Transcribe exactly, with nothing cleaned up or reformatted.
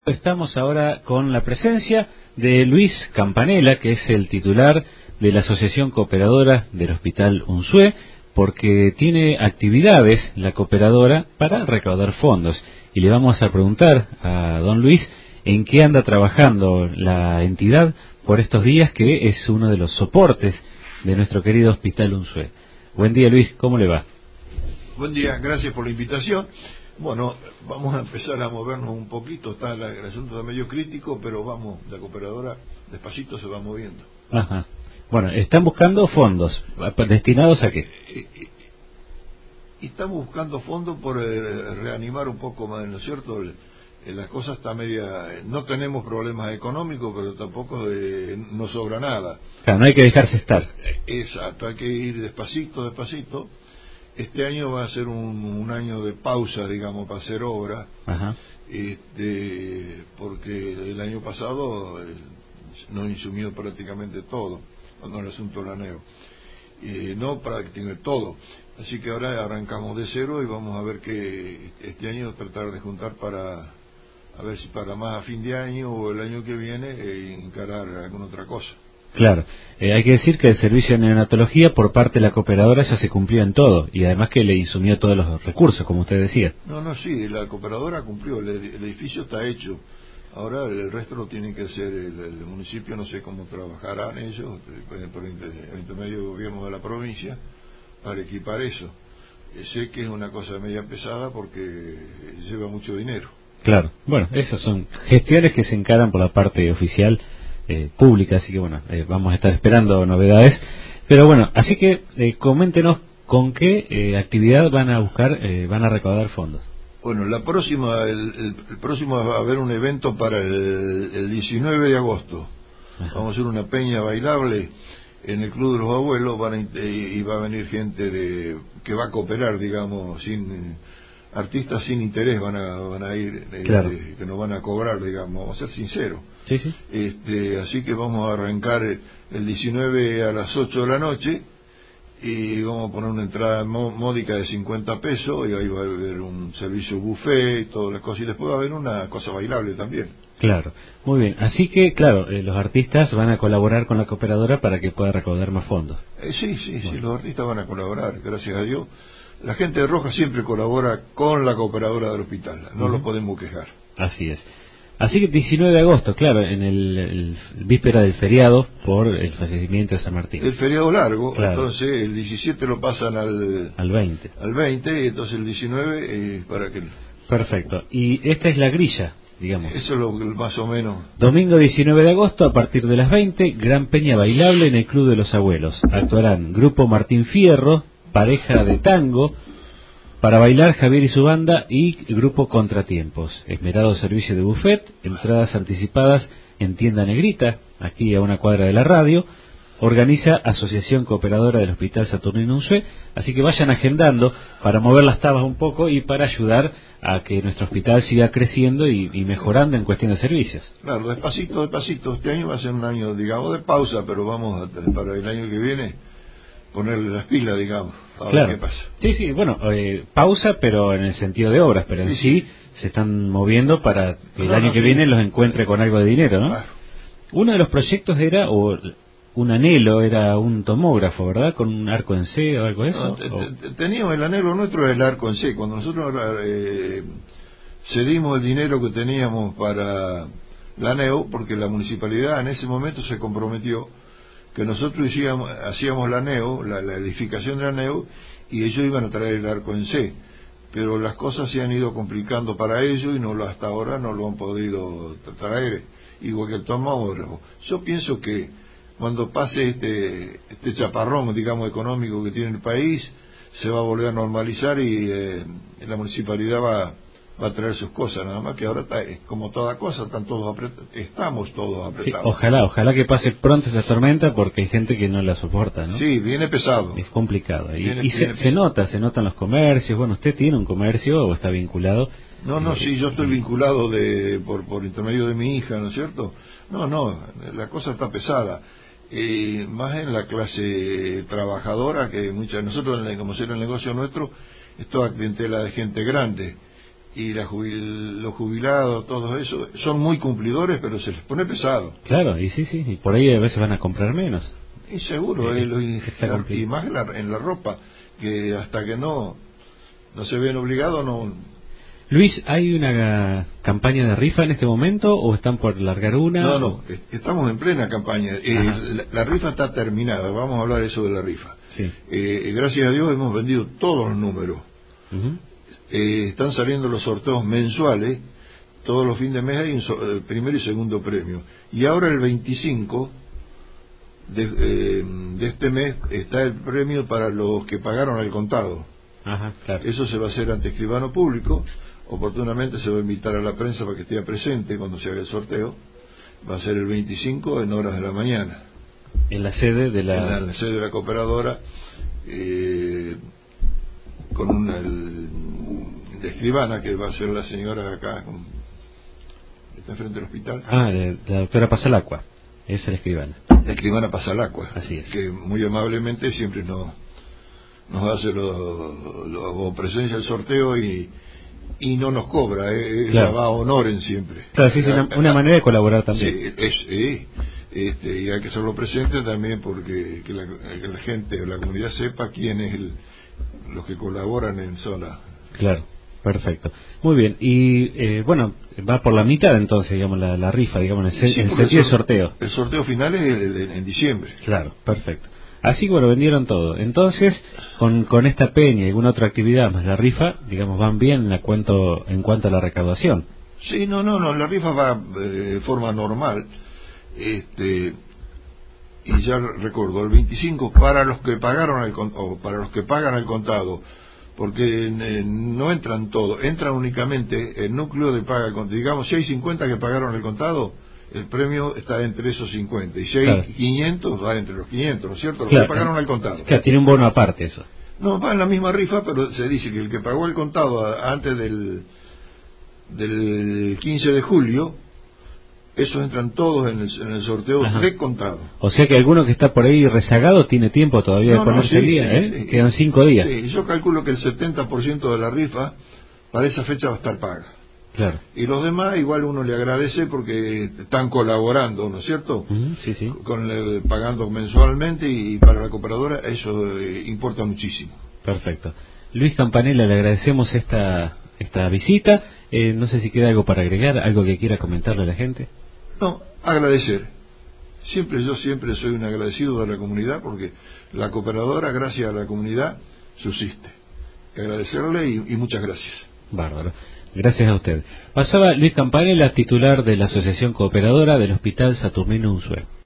Estamos ahora con la presencia de Luis Campanella, que es el titular de la Asociación Cooperadora del Hospital Unzué, porque tiene actividades la cooperadora para recaudar fondos. Y le vamos a preguntar a don Luis en qué anda trabajando la entidad por estos días, que es uno de los soportes de nuestro querido Hospital Unzué. Buen día, Luis, ¿cómo le va? Buen día, gracias por la invitación. Bueno, vamos a empezar a movernos un poquito. Está la, el asunto está medio crítico, pero vamos, la cooperadora despacito se va moviendo. Ajá. Bueno, están buscando fondos. ¿Destinados a qué? Y estamos buscando fondos por eh, reanimar un poco más, ¿no es cierto? El, eh, la cosa está media... No tenemos problemas económicos, pero tampoco eh, no sobra nada. Claro, no hay que dejarse estar. Exacto, hay que ir despacito, despacito. Este año va a ser un, un año de pausa, digamos, para hacer obra. Ajá. Este, porque el año pasado eh, nos insumió prácticamente todo, con el asunto del aneo. Eh, no prácticamente todo. Así que ahora arrancamos de cero y vamos a ver que este año tratar de juntar para, a ver si para más a fin de año o el año que viene, eh, encarar alguna otra cosa. Claro, eh, hay que decir que el servicio de neonatología por parte de la cooperadora ya se cumplió en todo, y además que le insumió todos los recursos, como usted decía. No, no, sí, la cooperadora cumplió, el, el edificio está hecho, ahora el resto lo tiene que hacer el, el municipio, no sé cómo trabajarán ellos, por el intermedio del gobierno de la provincia, para equipar eso. Eh, sé que es una cosa media pesada porque lleva mucho dinero. Claro, bueno, esas son gestiones que se encaran por la parte oficial, Eh, pública, así que bueno, eh, vamos a estar esperando novedades, pero bueno, así que eh, coméntenos con qué eh, actividad van a buscar, eh, van a recaudar fondos. Bueno, la próxima, el, el, el próximo va a haber un evento para el, el diecinueve de agosto. Ajá. Vamos a hacer una peña bailable en el Club de los Abuelos, van a, y va a venir gente de que va a cooperar, digamos, sin artistas sin interés van a van a ir, claro. eh, que nos van a cobrar, digamos, vamos a ser sinceros. Sí, sí. Este, así que vamos a arrancar el diecinueve a las ocho de la noche y vamos a poner una entrada módica de cincuenta pesos y ahí va a haber un servicio buffet y todas las cosas, y después va a haber una cosa bailable también. Claro, muy bien. Así que, claro, eh, los artistas van a colaborar con la cooperadora para que pueda recaudar más fondos. Eh, sí, sí, bueno. sí, los artistas van a colaborar, gracias a Dios. La gente de Roja siempre colabora con la cooperadora del hospital, no uh-huh. lo podemos quejar. Así es. Así que diecinueve de agosto, claro, en el, el víspera del feriado por el fallecimiento de San Martín. El feriado largo, claro. Entonces el diecisiete lo pasan al al veinte. Al veinte, y entonces el diecinueve eh, para que... Perfecto. Y esta es la grilla, digamos. Eso es lo más o menos. Domingo diecinueve de agosto, a partir de las veinte, gran peña bailable en el Club de los Abuelos. Actuarán Grupo Martín Fierro, Pareja de Tango, para bailar Javier y su banda, y Grupo Contratiempos. Esmerado servicio de buffet, entradas anticipadas en Tienda Negrita, aquí a una cuadra de la radio. Organiza Asociación Cooperadora del Hospital Saturnino Unzué, así que vayan agendando para mover las tabas un poco y para ayudar a que nuestro hospital siga creciendo y, y mejorando en cuestión de servicios. Claro, despacito, despacito. Este año va a ser un año, digamos, de pausa, pero vamos a, para el año que viene ponerle las pilas, digamos, a claro. ver qué pasa. Sí, sí, bueno, eh, pausa, pero en el sentido de obras, pero en sí, sí, sí se están moviendo para que no, el año no, que sí. viene los encuentre con algo de dinero, ¿no? Claro. Uno de los proyectos era, o un anhelo, era un tomógrafo, ¿verdad? Con un arco en C o algo de eso. No, teníamos el anhelo nuestro del arco en C. Cuando nosotros eh, cedimos el dinero que teníamos para la ANEO, porque la municipalidad en ese momento se comprometió que nosotros hacíamos, hacíamos la ANEO, la, la edificación de la ANEO, y ellos iban a traer el arco en C. Pero las cosas se han ido complicando para ellos y no lo, hasta ahora no lo han podido traer, igual que el tomógrafo. Yo pienso que cuando pase este este chaparrón, digamos, económico que tiene el país, se va a volver a normalizar y eh, la municipalidad va, va a traer sus cosas, nada más que ahora está, como toda cosa, están todos apretados, estamos todos apretados. Sí, ojalá, ojalá que pase pronto esta tormenta, porque hay gente que no la soporta, ¿no? Sí, viene pesado. Es complicado. Y, viene, y se, se nota, se notan los comercios. Bueno, ¿usted tiene un comercio o está vinculado? No, no, sí, yo estoy vinculado de por, por intermedio de mi hija, ¿no es cierto? No, no, la cosa está pesada. Eh, más en la clase trabajadora, que muchas nosotros, como ser el negocio nuestro, es toda clientela de gente grande, y la jubil, los jubilados, todo eso, son muy cumplidores, pero se les pone pesado. Claro, y sí, sí, y por ahí a veces van a comprar menos. Y seguro, eh, lo, y, y más en la, en la ropa, que hasta que no, no se ven obligados, no... Luis, ¿hay una campaña de rifa en este momento o están por largar una? No, no, estamos en plena campaña. Eh, la, la rifa está terminada, vamos a hablar de eso de la rifa. Sí. Eh, gracias a Dios hemos vendido todos los números. Uh-huh. Eh, están saliendo los sorteos mensuales, todos los fines de mes hay un so, eh, primer y segundo premio. Y ahora el veinticinco de, eh, de este mes está el premio para los que pagaron al contado. Ajá, claro. Eso se va a hacer ante escribano público. Oportunamente se va a invitar a la prensa para que esté presente cuando se haga el sorteo. Va a ser el veinticinco en horas de la mañana. En la sede de la... En la, en la sede de la cooperadora, eh, con una el, de escribana, que va a ser la señora acá, con, está enfrente del hospital. Ah, de, la doctora Pasalacqua, es la escribana. La escribana Pasalacqua. Así es. Que muy amablemente siempre nos, nos hace lo, lo, presencia el sorteo y... y no nos cobra, eh, claro. Ella va a honoren siempre. Claro, sí, es una, una manera de colaborar también. Sí, es, eh, este, y hay que hacerlo presente también porque que la, que la gente o la comunidad sepa quién es el, los que colaboran en zona. Claro, perfecto. Muy bien, y eh, bueno, va por la mitad entonces, digamos, la, la rifa, digamos, en el, sí, el sentido de sorteo. El sorteo final es el, el, en diciembre. Claro, perfecto. Así que bueno, vendieron todo. Entonces, con, con esta peña y alguna otra actividad más la rifa, digamos, van bien en, la cuento, en cuanto a la recaudación. Sí, no, no, no, la rifa va eh, de forma normal. Este, y ya recuerdo, el veinticinco para los que pagaron el, o para los que pagan el contado, porque eh, no entran todos, entran únicamente el núcleo de paga, digamos, si hay cincuenta que pagaron el contado, el premio está entre esos cincuenta, y si hay claro. quinientos, va entre los quinientos, ¿no es cierto? Los claro. que pagaron el contado. Claro, tiene un bono aparte eso. No, va en la misma rifa, pero se dice que el que pagó el contado a, antes del, del quince de julio, esos entran todos en el, en el sorteo Ajá. de contado. O sea que alguno que está por ahí rezagado tiene tiempo todavía no, de ponerse al no, sí, día, sí, ¿eh? Sí. Quedan cinco días. Sí, yo calculo que el setenta por ciento de la rifa para esa fecha va a estar paga. Claro. Y los demás igual uno le agradece porque están colaborando, ¿no es cierto? Uh-huh, sí, sí. Con el, pagando mensualmente, y para la cooperadora eso eh, importa muchísimo. Perfecto. Luis Campanella, le agradecemos esta esta visita. Eh, no sé si queda algo para agregar, algo que quiera comentarle a la gente. No, agradecer. Siempre, yo siempre soy un agradecido de la comunidad porque la cooperadora, gracias a la comunidad, subsiste. Agradecerle y, y muchas gracias. Bárbaro. Gracias a usted. Pasaba Luis Campanella, titular de la Asociación Cooperadora del Hospital Saturnino Unzué.